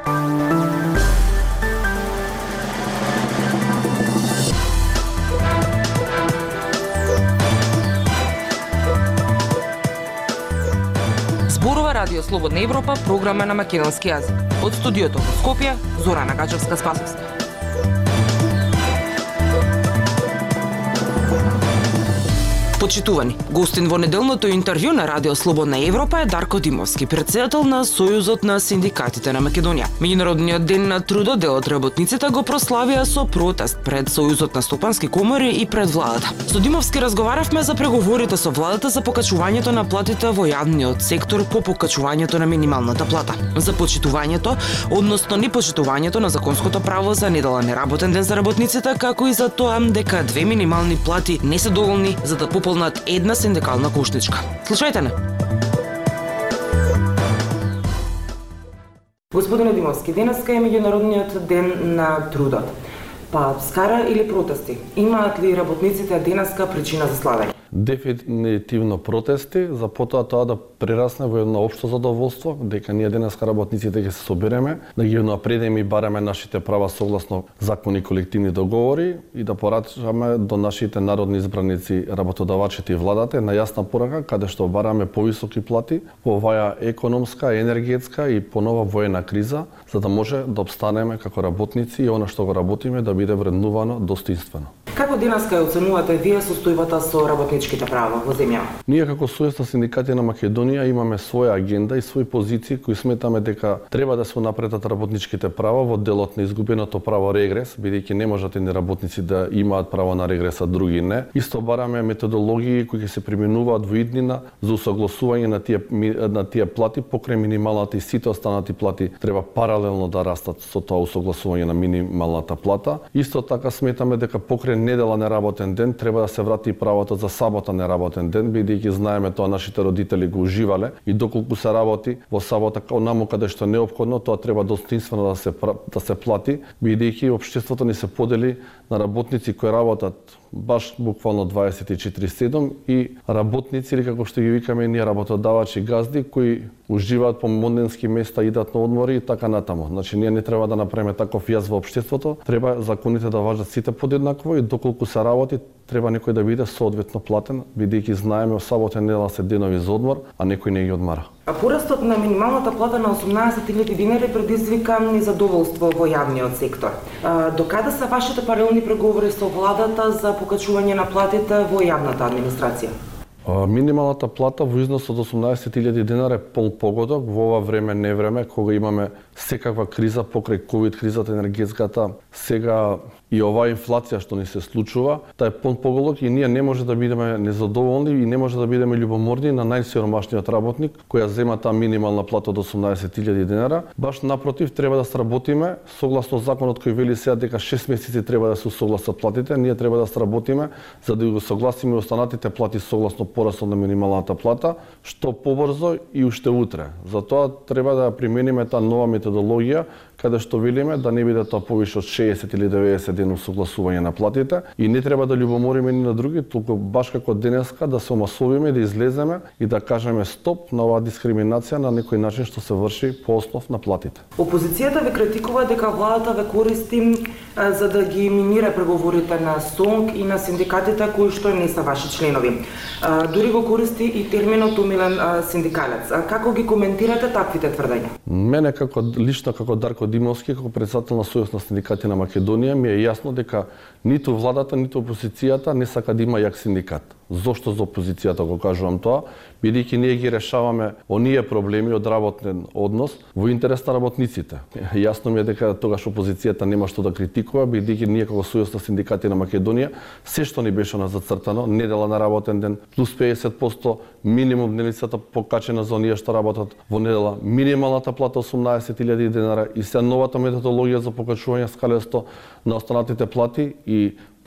Зборува Радио Слободна Европа, програма на македонски јазик. Од студиото во Скопје, Зорана Гачевска-Спасовска. Почитувани, гостин во неделното интервју на Радио Слободна Европа е Дарко Димовски, претседател на Сојузот на синдикатите на Македонија. Меѓународниот ден на трудот дел од работниците го прославија со протест пред Сојузот на стопански комори и пред владата. Со Димовски разговаравме за преговорите со владата за покачувањето на платите во јавниот сектор по покачувањето на минималната плата, за почитувањето, односно непочитувањето на законското право за неделен неработен ден за работниците, како и за тоа дека две минимални плати не се доволни за да пополнат една синдикална кошничка. Слушајте не. Господине Димовски, денеска е меѓународниот ден на трудот. Па скара или протести? Имаат ли работниците денеска причина за славење? Дефинитивно протести, за потоа тоа да прерасне во едно општо задоволство, дека ние денеска работниците ќе се собереме, да ги напредеме и бараме нашите права согласно закони и колективни договори и да порачаме до нашите народни избраници, работодавачите и владата на јасна порака каде што бараме повисоки плати во оваа економска, енергетска и понова воена криза, за да може да обстанеме како работници и она што го работиме да биде вреднувано достоинствено. Како денеска ја оценувате вие состојбата со работничките права во земјава? Ние како Сојуз на синдикати на Македонија имаме своја агенда и свои позиции кои сметаме дека треба да се унапредат работничките права во делот на изгубеното право регрес, бидејќи не можат едни работници да имаат право на регрес, а други не. Исто бараме методологии кои ќе се применуваат во иднина за усогласување на тие плати покрај минималната и сите останати плати треба паралелно да растат со тоа усогласување на минималната плата. Исто така сметаме дека покрај недела неработен ден треба да се врати правото за сабота неработен ден, бидејќи знаеме тоа нашите родители го уживале и доколку се работи во сабота онаму каде што е неопходно, тоа треба достоинствено да се плати, бидејќи општеството ни се подели на работници кои работат баш буквално 24/7 и работници или како што ги викаме ние работодавачи газди кои уживаат по модненски места, идат на одмори и така натаму. Значи ние не треба да направиме таков јаз во општеството, треба законите да важат сите подеднакво и доколку се работи треба некој да биде соодветно платен, бидејќи знаеме во сабота и недела се денови за одмор, а некој не ги одмара. А порастот на минималната плата на 18.000 динари предизвика незадоволство во јавниот сектор. До каде се вашите паралелни преговори со владата за покачување на платите во јавната администрација? Минималната плата во износ од 18.000 динара е погодок во ова време, не време, кога имаме секаква криза покрај ковид кризата, енергетската, сега и оваа инфлација што ни се случува, таа е погодок и ние не може да бидеме незадоволни и не може да бидеме љубоморни на најсиромашниот работник која зема таа минимална плата од 18.000 динара. Баш напротив, треба да сработиме согласно законот кој вели сега дека 6 месеци треба да се согласат платите, ние треба да сработиме за да го согласиме останатите плати согласно порастот на минималната плата, што побрзо и уште утре. Затоа треба да примениме таа нова методологија, каде што велиме да не биде тоа повише од 60 или 90 дена согласување на платите и не треба да љубомориме ни на други, туку баш како денеска да се омасовиме, да излеземе и да кажеме стоп на оваа дискриминација на некој начин што се врши по основ на платите. Опозицијата ве критикува дека владата ве користи за да ги минира преговорите на СОНК и на синдикатите кои што не се ваши членови. Дури го користи и терминот умилен синдикалец. Како ги коментирате таквите тврдења? Мене лично како Дарко Димовски, како претседател на Сојуз на синдикати на Македонија, ми е јасно дека ниту владата, ниту опозицијата не сака да има јак синдикат. Зошто за опозицијата го кажувам тоа? Бидејќи ние ги решаваме оние проблеми од работен однос во интерес на работниците. Јасно ми е дека тогаш опозицијата нема што да критикува, бидејќи ние како Сојуз на синдикати на Македонија се што ни беше зацртано, недела на работен ден плюс 50% минимум дневницата покачена за оние што работат во недела, минималната плата 18.000 динара и се новата методологија за покачување скалесто на останатите плати и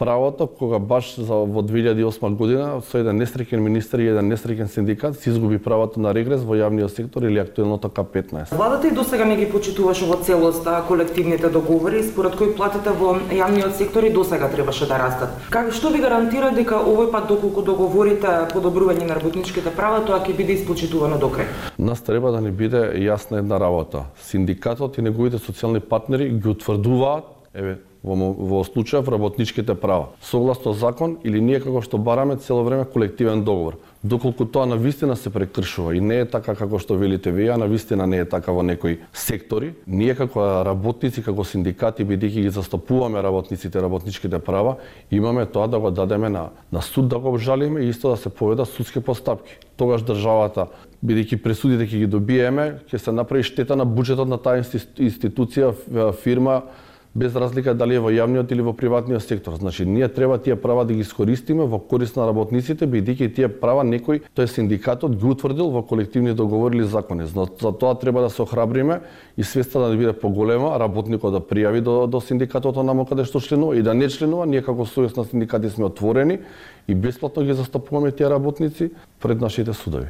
правото кога баш во 2008 година со еден несреќен министер и еден несреќен синдикат се изгуби правото на регрес во јавниот сектор или актуелното К15. Владата и досега не ги почитуваше во целост колективните договори според кои платите во јавниот сектор и досега требаше да растат. Што ви гарантира дека овој пат доколку договорите подобрување на работничките права, тоа ќе биде испочитувано до крај? Нас треба да ни биде јасна една работа. Синдикатот и неговите социјални партнери ги утврдуваат во случајов работничките права, согласно закон или ние како што бараме цело време колективен договор. Доколку тоа навистина се прекршува и не е така како што велите вие, а навистина не е така во некои сектори, ние како работници, како синдикати, бидејќи ги застапуваме работниците, работничките права, имаме тоа да го дадеме на суд да го обжалиме и исто да се поведат судски постапки. Тогаш државата, бидејќи пресудите ќе ги добиеме, ќе се направи штета на буџетот на таа институција, фирма, без разлика дали е во јавниот или во приватниот сектор. Значи, ние треба тие права да ги искористиме во корист на работниците, бидејќи тие права некој, тој синдикатот ги утврдил во колективни договори или закони. За тоа треба да се охрабриме и свеста да биде поголема, работникот да пријави до синдикатот онаму каде што членува и да не членува. Ние како сојуз на синдикати сме отворени и бесплатно ги застапуваме тие работници пред нашите судови.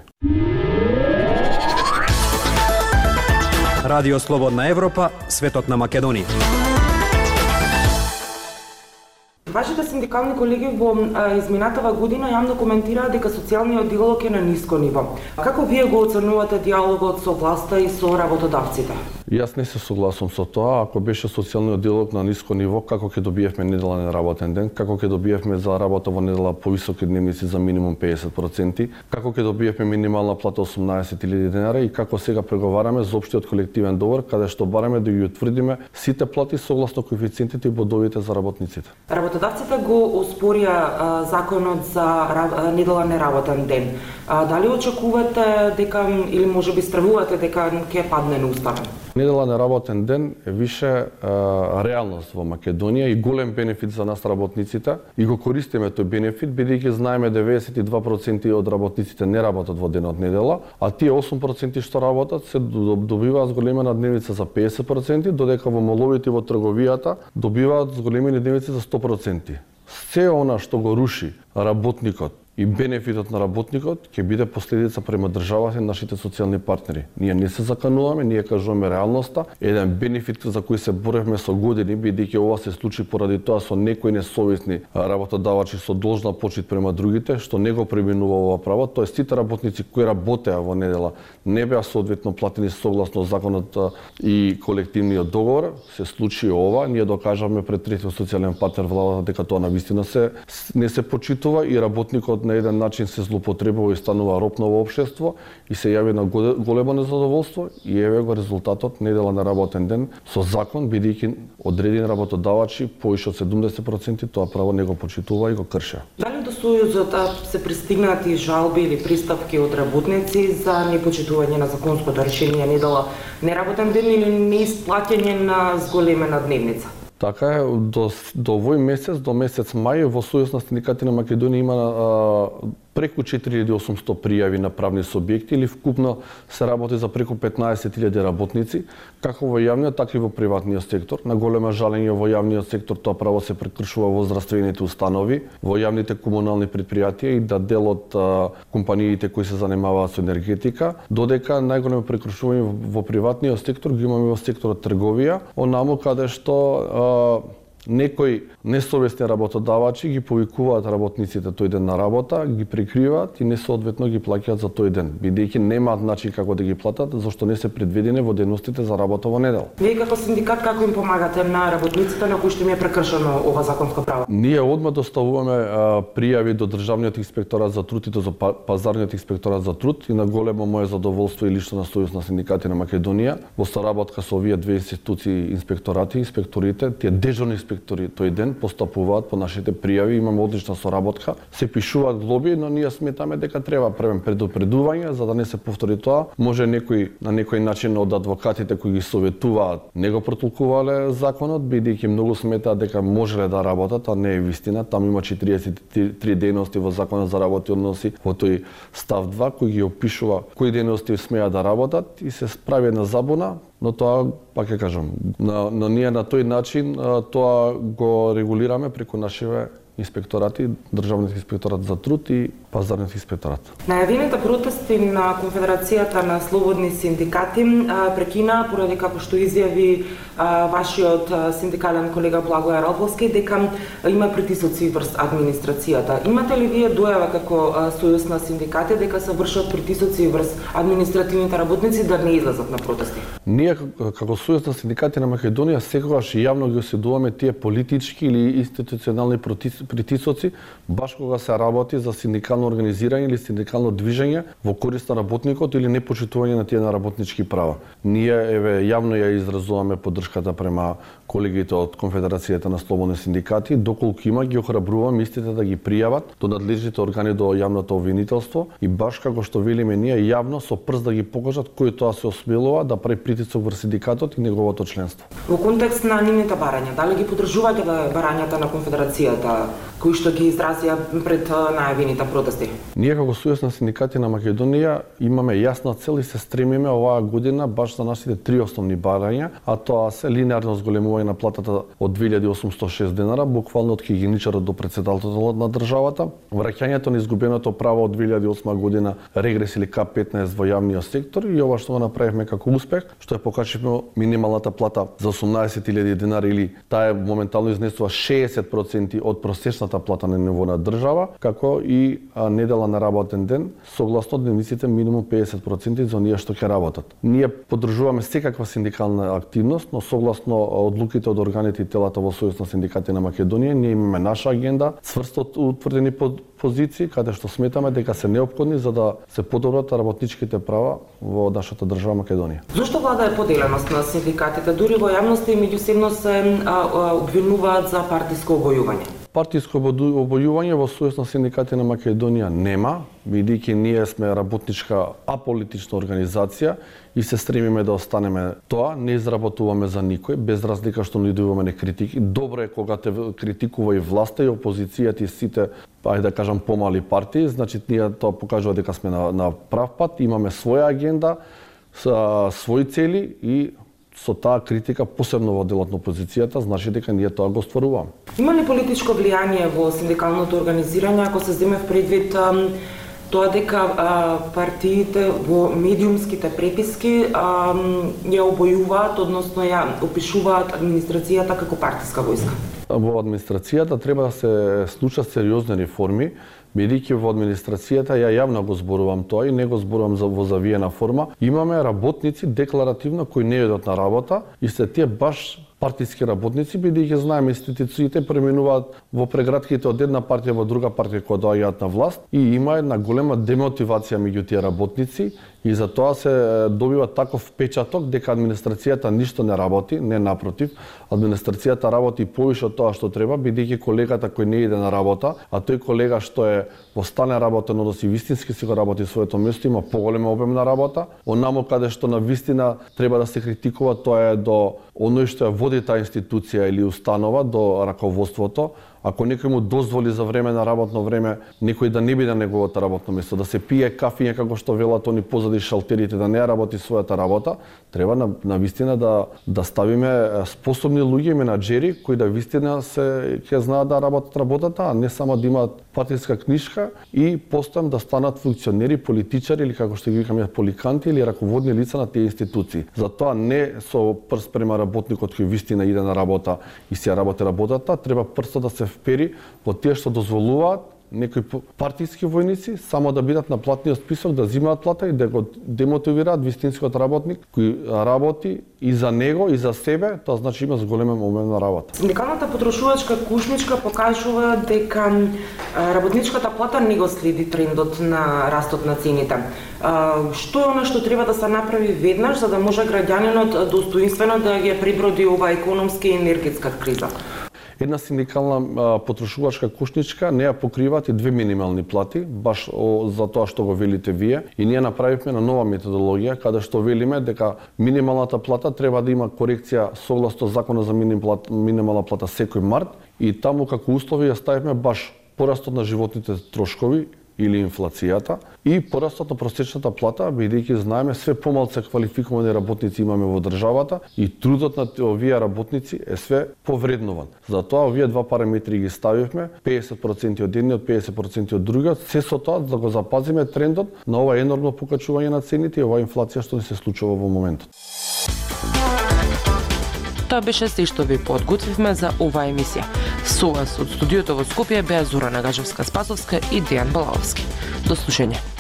Радио Слободна Европа, светот на Македонија. Вашите синдикални колеги во изминатава година јавно коментираа дека социјалниот диалог е на ниско ниво. Како вие го оценувате диалогот со власта и со работодавците? Јас не се согласувам со тоа. Ако беше социјалниот диалог на ниско ниво, како ќе добиевме неделен работен ден, како ќе добиевме за работа во недела повисоки дневници за минимум 50%, како ќе добиевме минимална плата 18.000 денари и како сега преговараме за општиот колективен договор, каде што бараме да ги утврдиме сите плати согласно коефициентите и бодовите за работниците. Работодавците го оспорија законот за неделен неработен ден. Дали очекувате дека или можеби стравувате дека ќе падне неуставен? Неделен неработен ден е више реалност во Македонија и голем бенефит за нас работниците и го користиме тој бенефит бидејќи знаеме 92% од работниците не работат во денот недела, а тие 8% што работат се добиваат зголемена дневница за 50%, додека во моловите и во трговијата добиваат зголемени дневници за 100%. Се она што го руши работникот и бенефитот на работникот ќе биде последица према државата и нашите социјални партнери. Ние не се закануваме, ние кажуваме реалноста. Еден бенефит за кој се боревме со години, бидејќи ова се случи поради тоа со некои несовесни работодавачи со должна почит према другите, што не го преминува ова право, тоа сите работници кои работеа во недела не беа соодветно платени согласно законот и колективниот договор, се случи ова, ние докажавме пред третиот социјален партнер владата дека тоа навистина не се почитува и работникот на еден начин се злоупотребува и станува роб на општество и се јави на големо незадоволство и еве го резултатот неделен неработен ден со закон, бидејќи одредени работодавачи повише од 70% тоа право не го почитува и го крше. Дали до Сојузот се пристигнати жалби или приставки од работници за непочитување на законското решение недела неработен ден или неисплаќање на зголемена дневница? Така е, до овој месец, до месец мај, во Сојуз на синдикати на Македонија има преку 4800 пријави на правни субјекти или вкупно се работи за преку 15.000 работници, како во јавниот, така и во приватниот сектор. На голема жалење во јавниот сектор тоа право се прекршува во здравствените установи, во јавните комунални предпријатија и да дел од компаниите кои се занимаваат со енергетика, додека најголемо прекршување во приватниот сектор ги имаме во секторот трговија, онаму каде што некои несовесни работодавачи ги повикуваат работниците тој ден на работа, ги прикриваат и несоодветно ги плаќаат за тој ден, бидејќи немаат начин како да ги платат, зашто не се предвидени во дејностите за работа во недела. Вие како синдикат како им помагате на работниците на кои што им е прекршено ова законско право? Ние одма доставуваме пријави до Државниот инспекторат за труд и до Пазарниот инспекторат за труд и на големо мое задоволство и лично на Сојуз на синдикати на Македонија во соработка со овие две институции, инспекторите, тие дежурни инспектори тој ден постапуваат по нашите пријави, имаме одлична соработка, се пишуваат глоби, но ние сметаме дека треба правим предупредување за да не се повтори тоа. Може на некој начин од адвокатите кои ги советуваат не го протолкувале законот, бидејќи многу сметаат дека можеле да работат, а не е вистина. Таму има 43 дејности во законот за работни односи во тој став 2 кој ги опишува кои дејности смеат да работат и се прави една забуна. Но тоа, пак ќе кажам, но ние на тој начин тоа го регулираме преку нашите инспекторати, Државниот инспекторат за труд и Пазарниот инспекторат. Најавените протести на Конфедерацијата на слободни синдикати прекина поради како што изјави вашиот синдикален колега Благој Ралповски дека има притисоци врз администрацијата. Имате ли вие дојава како сојуз на синдикати дека се вршат притисоци врз административните работници да не излезат на протести? Ние како сојуз на синдикати на Македонија секогаш јавно ги осудуваме тие политички или институционални притисоци баш кога се работи за синдикално организирање или синдикално движење во корист на работникот или непочитување на тие на работнички права. Ние јавно ја изразуваме поддршката према колегите од Конфедерацијата на слободни синдикати, доколку има ги охрабруваме истите да ги пријават до надлежните органи, до јавното обвинителство и баш како што велиме ние јавно со прст да ги покажат кој тоа се осмелува да прави притисок врз синдикатот и неговото членство. Во контекст на нивните барања, дали ги поддржувате барањата на Конфедерацијата кои што ги изразија пред најавените протести? Ние како Сојуз на синдикати на Македонија имаме јасна цел и се стремиме оваа година баш за нашите три основни барања, а тоа се линеарно зголемување на платата од 2806 денара, буквално од хигиеничарот до претседателот на државата, враќањето на изгубеното право од 2008 година регрес или К15 во јавниот сектор и ова што го направивме како успех, што ја покачивме минималната плата за 18.000 денари или таа моментално изнесува 60% од просечната плата на ниво на држава, како и недела на работен ден, согласно дневниците минимум 50% за оние што ќе работат. Ние поддржуваме секаква синдикална активност, но согласно одлуките од органите и телата во Сојуз на синдикати на Македонија, ние имаме наша агенда, цврсто утврдени позиции, каде што сметаме дека се неопходни за да се подобрат работничките права во нашата држава Македонија. Зошто влада е поделеност на синдикатите? Дури во јавноста и меѓусебно се обвинуваат за партиско обојување. Партиско обојување во Сојуз на синдикати на Македонија нема, бидејќи ние сме работничка аполитична организација и се стремиме да останеме тоа, не изработуваме за никој, без разлика што не добиваме критики. Добро е кога те критикува и власта и опозицијата и сите, ајде да кажам, помали партии, значи ние тоа покажува дека сме на прав пат, имаме своја агенда, своји цели и со таа критика, посебно во делот на опозицијата, значи дека ние тоа го остваруваме. Има ли политичко влијание во синдикалното организирање, ако се земе в предвид тоа дека партиите во медиумските преписки ја обојуваат, односно ја опишуваат администрацијата како партиска војска? Во администрацијата треба да се случат сериозни реформи, бидејќи во администрацијата ја јавно го зборувам тоа и не го зборувам во завиена форма. Имаме работници декларативно кои не идат на работа и се тие баш партиски работници, бидејќи знаеме институциите пременуваат во прегратките од една партија во друга партија кога доаѓаат на власт и има една голема демотивација меѓу тие работници и за тоа се добива таков впечаток дека администрацијата ништо не работи, не напротив, администрацијата работи повише од тоа што треба, бидејќи колегата кој не иде на работа, а тој колега што е во стане работен однос и вистински си го работи своето место, има поголема обем на работа, онамо каде што на вистина треба да се критикува, тоа е до оној што ја води таа институција или установа, до раководството. Ако некој му дозволи за време на работно време некој да не биде на неговото работно место, да се пие кафиња како што велат они позади шалтерите, да не работи својата работа, треба на вистина да ставиме способни луѓе, менаџери кои да вистина ќе знаат да работат работата, а не само да имаат партиска книшка и постојано да станат функционери, политичари или како што ги викаме поликанти или раководни лица на тие институции. Затоа не со прст према работникот кој вистина иде на работа и си ја работи работата, треба прстот да се впери во тие што дозволуваат некои партиски војници само да бидат на платниот список, да земаат плата и да го демотивираат вистинскиот работник кој работи и за него и за себе, тоа значи има зголемен обем на работа. Синдикалната потрошувачка кушничка покажува дека работничката плата не го следи трендот на растот на цените. Што е она што треба да се направи веднаш за да може граѓанинот достоинствено да ги преброди оваа економска и енергетска криза? Една синдикална потрошувачка кушничка не ја покриваат и две минимални плати, баш за тоа што го велите вие. И ние направивме на нова методологија, каде што велиме дека минималната плата треба да има корекција согласно Законот за минимална плата секој март и таму како услови ја ставивме баш порастот на животните трошкови или инфлацијата и порастот на просечната плата, бидејќи знаеме све помалку квалификовани работници имаме во државата и трудот на овие работници е све повреднован. Затоа овие два параметри ги ставивме, 50% од едниот, 50% од другиот, се со тоа да го запазиме трендот на ова енормно покачување на цените и оваа инфлација што ни се случува во моментот. Тоа беше се што ви подготвивме за оваа емисија. Со вас од студиото во Скопје беа Зорана Гажевска-Спасовска и Дејан Балаловски. До слушање.